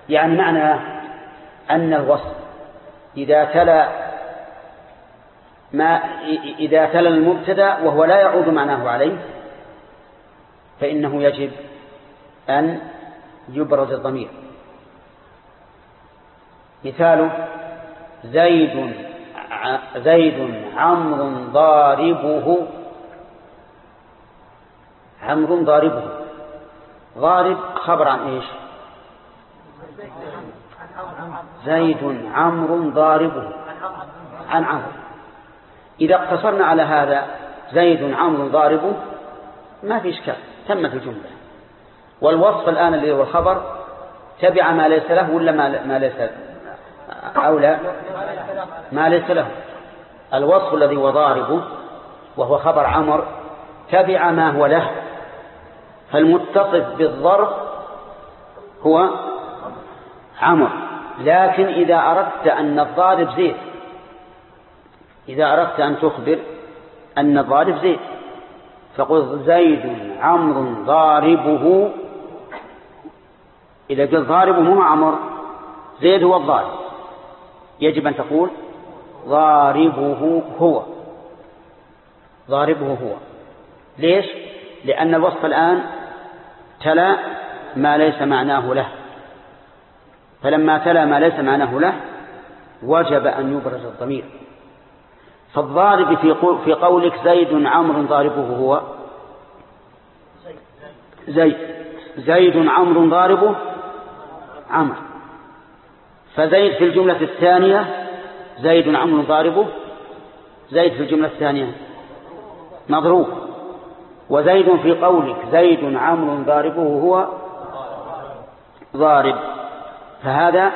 يعني معنى أن الوصف إذا تلا المبتدأ وهو لا يعود معناه عليه فإنه يجب أن يبرز الضمير. مثاله: زيد عمرو ضاربه. عمرو ضاربه، ضارب خبر عن إيش؟ زيد عمرو ضاربه عن عمرو. إذا اقتصرنا على هذا زيد عمرو ضاربه ما في إشكال، تمت الجملة. والوصف الآن اللي هو الخبر تبع ما ليس له ولا ما ليس أو لا؟ ما ليس له. الوصف الذي هو ضاربه وهو خبر عمر تبع ما هو له، فالمتصف بالضرب هو عمر. لكن إذا أردت أن الضارب زيد، إذا أردت أن تخبر أن الضارب زيد فقل زيد عمرو ضاربه. إذا قلت ضاربه مو عمر، زيد هو الضارب، يجب أن تقول ضاربه هو. ضاربه هو. ليش؟ لأن الوصف الآن تلا ما ليس معناه له، فلما تلا ما ليس معناه له وجب أن يبرز الضمير. فالضارب في قولك زيد عمرو ضاربه هو زيد عمرو ضاربه عمرو. فزيد في الجملة الثانية زيد عمرو ضاربه، زيد في الجملة الثانية مضروب. وزيد في قولك زيد عمرو ضاربه هو ضارب. فهذا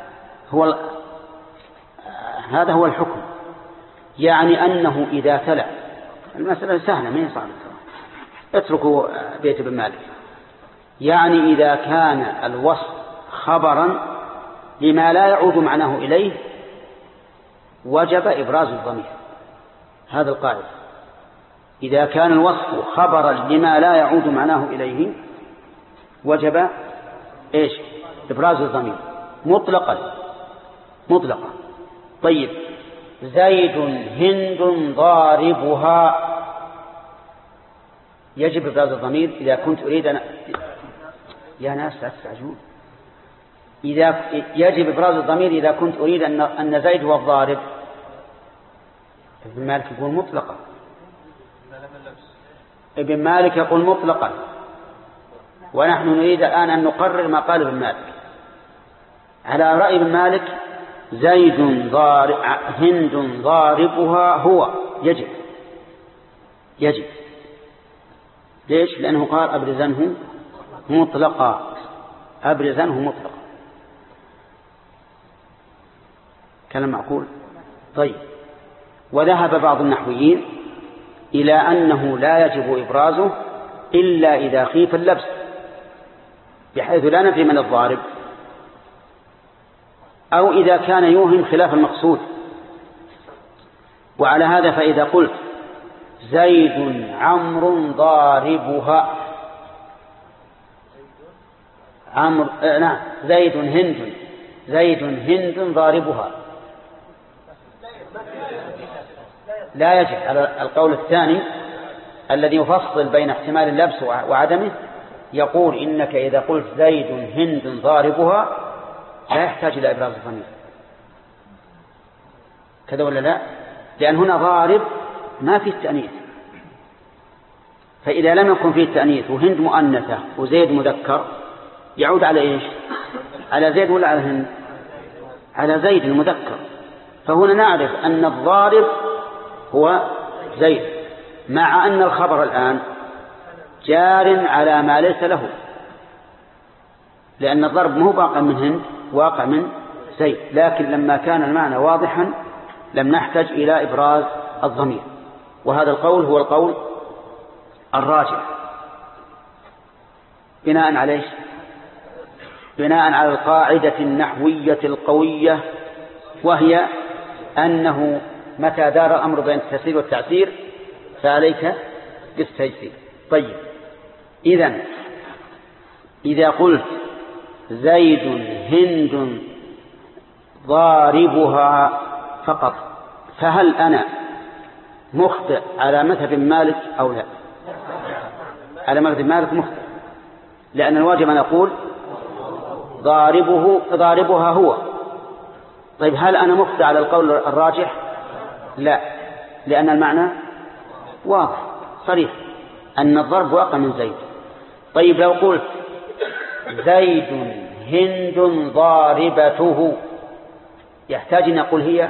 هو الحكم. يعني أنه إذا تلا، المسألة سهلة ما هي صعبة، اتركوا بيت ابن مالك. يعني إذا كان الوصف خبرا لما لا يعود معناه إليه وجب إبراز الضمير. هذا القاعدة. إذا كان الوصف خبرا لما لا يعود معناه إليه وجب إيش؟ إبراز الضمير مطلقا. طيب: زيد هند ضاربها، يجب إبراز الضمير إذا كنت أريد يا ناس لا تستعجلون. يجب إبراز الضمير إذا كنت أريد أن زيد هو الضارب. ابن مالك يقول مطلقا. ابن مالك يقول مطلقا، ونحن نريد الآن أن نقرر ما قال ابن مالك. على رأي ابن مالك هند ضاربها هو يجب. ليش؟ لأنه قال أبرزنه مطلقا. كلام معقول. طيب: وذهب بعض النحويين إلى أنه لا يجب إبرازه إلا إذا خيف اللبس، بحيث لا نفي من الضارب، أو إذا كان يوهم خلاف المقصود. وعلى هذا فإذا قلت زيد عمرو ضاربها زيد هند ضاربها لا يجب. على القول الثاني الذي يفصل بين احتمال اللبس وعدمه يقول إنك إذا قلت زيد هند ضاربها لا يحتاج إلى إبراز الضمير. كذا ولا لا؟ لأن هنا ضارب ما فيه التأنيث، فإذا لم يكن فيه التأنيث وهند مؤنثة وزيد مذكر يعود على إيش؟ على زيد ولا على هند؟ على زيد المذكر. فهنا نعرف أن الضارب هو زيد، مع أن الخبر الآن جار على ما ليس له، لأن الضرب مو واقع من هند، واقع من زيد. لكن لما كان المعنى واضحا لم نحتاج إلى إبراز الضمير. وهذا القول هو القول الراجح بناء عليه، بناء على القاعدة النحوية القوية، وهي أنه متى دار الأمر بين التسهيل والتعسير فعليك بالتيسير. طيب: إذا قلت زيد هند ضاربها فقط، فهل أنا مخطئ على مذهب مالك أو لا؟ على مذهب مالك مخطئ، لأن الواجب أن أقول ضاربها هو. طيب هل أنا مخطئ على القول الراجح؟ لا، لأن المعنى واضح صريح أن الضرب واقع من زيد. طيب لو قلت زيد هند ضاربته، يحتاج أن أقول هي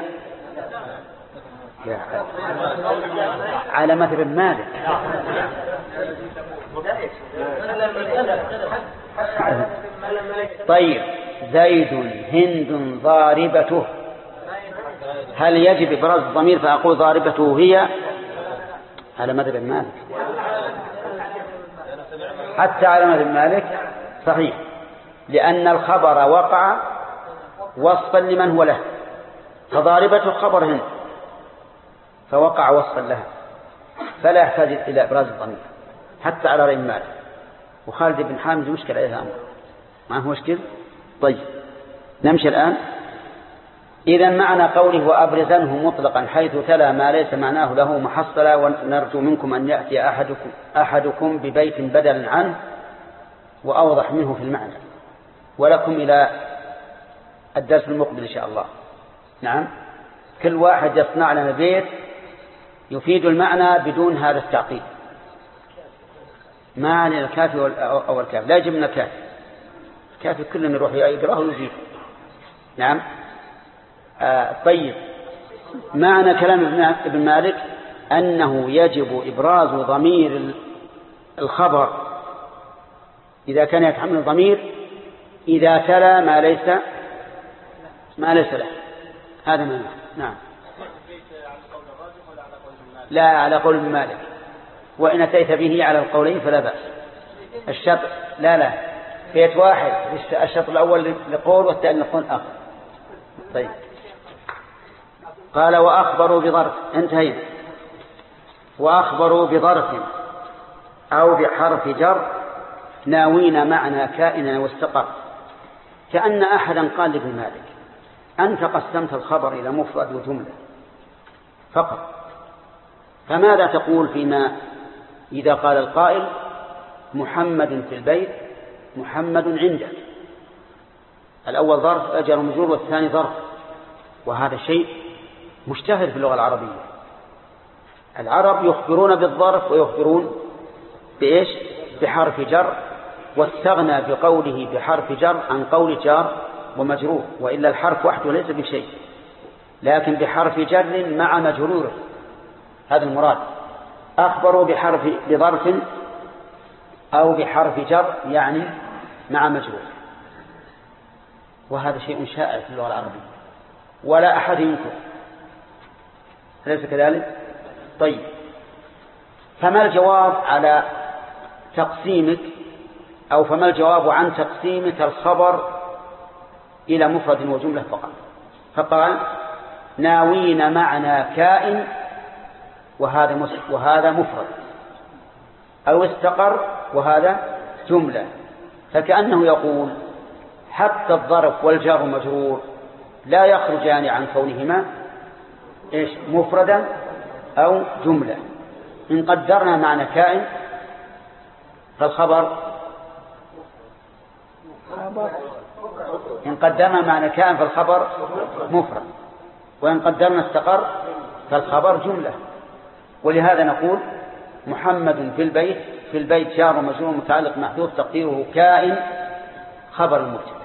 على مذهب مالك. طيب زيد هند ضاربته، هل يجب إبراز الضمير فأقول ضاربته هي؟ على مذهب مالك، حتى على مذهب مالك صحيح، لأن الخبر وقع وصفا لمن هو له، فضاربته خبر هند فوقع وصفا لها، فلا يحتاج إلى إبراز الضمير حتى على رأي مالك. وخالد بن حامد مشكل عليه الأمر، ما هو مشكل. طيب نمشي الآن. إذا معنى قوله وأبرزنه مطلقا حيث تلا ما ليس معناه له محصلا، ونرجو منكم أن يأتي أحدكم ببيت بدلا عنه وأوضح منه في المعنى، ولكم إلى الدرس المقبل إن شاء الله. نعم، كل واحد يصنع لنا بيت يفيد المعنى بدون هذا التعقيد. ما علينا الكافي أو الكافي، لا يجب من الكافي، الكافي كلنا يروح يقرأه ويجيب. نعم. طيب معنى كلام ابن مالك أنه يجب إبراز ضمير الخبر إذا كان يتحمل الضمير إذا تلا ما ليس له، هذا معنى. نعم. لا على قول ابن مالك، وإن أتيت به على القولين فلا بأس. الشطر لا بيت واحد، الشطر الأول لقول والثاني لقول آخر. طيب قال وأخبروا بظرف، انتهينا. وأخبروا بظرف أو بحرف جر ناوين معنى كائنا واستقر. كأن أحدا قال لابن مالك أنت قسمت الخبر إلى مفرد وجملة فقط، فماذا تقول فيما إذا قال القائل محمد في البيت محمد عندك؟ الأول ظرف أجر مجرور والثاني ظرف، وهذا شيء مشتهر في اللغة العربية. العرب يخبرون بالظرف ويخبرون بإيش؟ بحرف جر، واستغنى بقوله بحرف جر عن قول جار ومجرور، وإلا الحرف وحده ليس بشيء، لكن بحرف جر مع مجرور، هذا المراد. أخبروا بظرف أو بحرف جر يعني مع مجرور، وهذا شيء شائع في اللغة العربية ولا أحد ينكر، أليس كذلك؟ طيب فما الجواب على تقسيمك، أو فما الجواب عن تقسيمك الخبر إلى مفرد وجملة فقط؟ فقال ناوين معنى كائن وهذا مفرد، أو استقر وهذا جملة، فكأنه يقول حتى الظرف والجار مجرور لا يخرجان عن كونهما إيش؟ مفردا أو جملة. إن قدرنا معنى كائن فالخبر مفرد، وإن قدرنا استقر فالخبر جملة. ولهذا نقول محمد في البيت جار ومجرور متعلق محذوف تقديره كائن خبر المبتدا،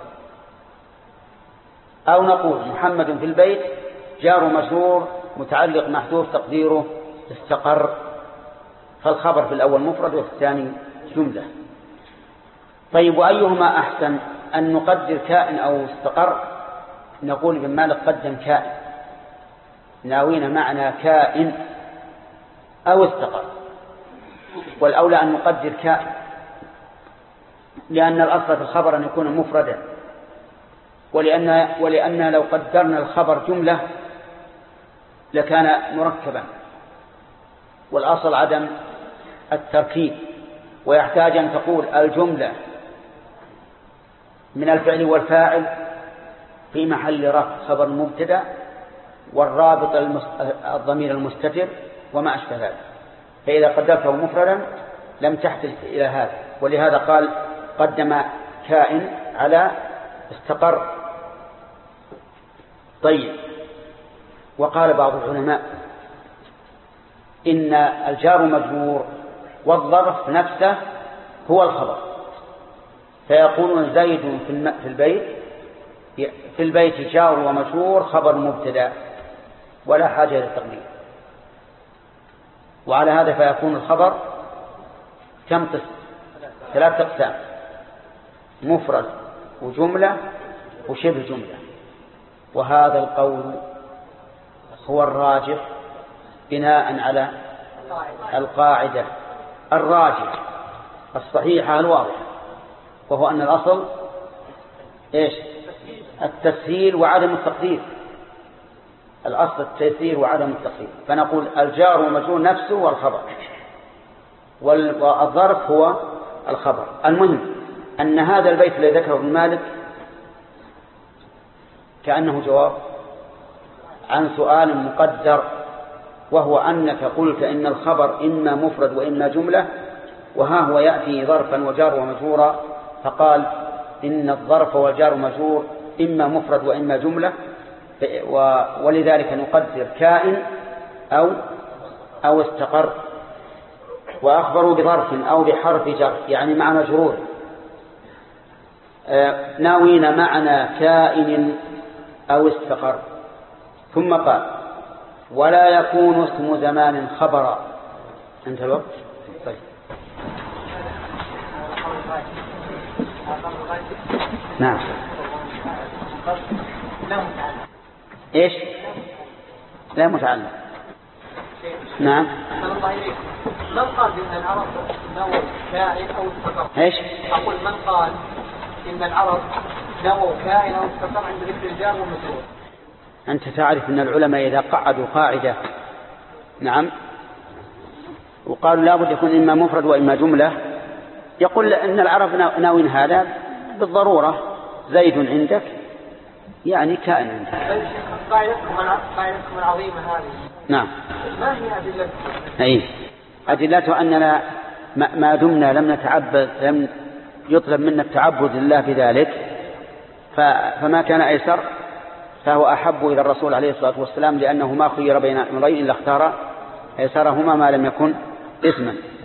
أو نقول محمد في البيت جار ومجرور متعلق محذوف تقديره استقر، فالخبر في الأول مفرد وفي الثاني جملة. طيب وأيهما أحسن، أن نقدر كائن أو استقر؟ نقول ابن مالك قدم كائن، ناوين معنى كائن أو استقر، والأولى أن نقدر كائن، لأن الأصل في الخبر أن يكون مفردا، ولأن لو قدرنا الخبر جملة لكان مركبا، والأصل عدم التركيب، ويحتاج أن تقول الجملة من الفعل والفاعل في محل رفع خبر مبتدا، والرابط الضمير المستتر وما أشبه ذلك. فإذا قدرته مفردا لم تحتج إلى هذا، ولهذا قال قدم كائن على استقر. طيب، وقال بعض العلماء إن الجار مجرور والظرف نفسه هو الخبر، فيقول زيد في البيت جار ومجرور خبر مبتدا ولا حاجة للتقدير. وعلى هذا فيكون الخبر كم قسم؟ 3 أقسام: مفرد وجملة وشبه جملة. وهذا القول هو الراجح بناء على القاعدة الراجح الصحيحة الواضحة، وهو أن الأصل إيش؟ التسهيل وعدم التقدير. الأصل التسهيل وعدم التقدير. فنقول الجار والمجرور نفسه والخبر، والظرف هو الخبر. المهم أن هذا البيت الذي ذكره ابن مالك كأنه جواب عن سؤال مقدر، وهو أنك قلت إن الخبر إما مفرد وإما جملة، وها هو يأتي ظرفا وجار ومجرورا، فقال إن الظرف والجار ومجرور إما مفرد وإما جملة، ولذلك نقدر كائن أو استقر. وأخبروا بظرف أو بحرف جر يعني مع مجرور ناوين معنى كائن أو استقر. ثم قال ولا يكون اسم زمان خبرا. انت الوقت. طيب. نعم. ايش؟ لا متعلق. نعم. من قال إن العرب نووا كائن أو استقر؟ ايش؟ أقول من قال إن العرب نووا كائن أو استقر عند ذكر الجار والمجرور؟ أنت تعرف أن العلماء إذا قعدوا قاعدة نعم وقالوا لا بد يكون إما مفرد وإما جملة، يقول أن العرب ناوين هذا بالضرورة. زيد عندك يعني كائن عندك. قاعدتكم العظيمة هذه نعم. ما هي أدلتها؟ أي أدلتها أننا ما دمنا لم يطلب منا التعبد لله بذلك، فما كان أيسر فهو أحب إلى الرسول عليه الصلاة والسلام، لأنه ما خير بين أمرين إلا اختار أيسرهما ما لم يكن إثما.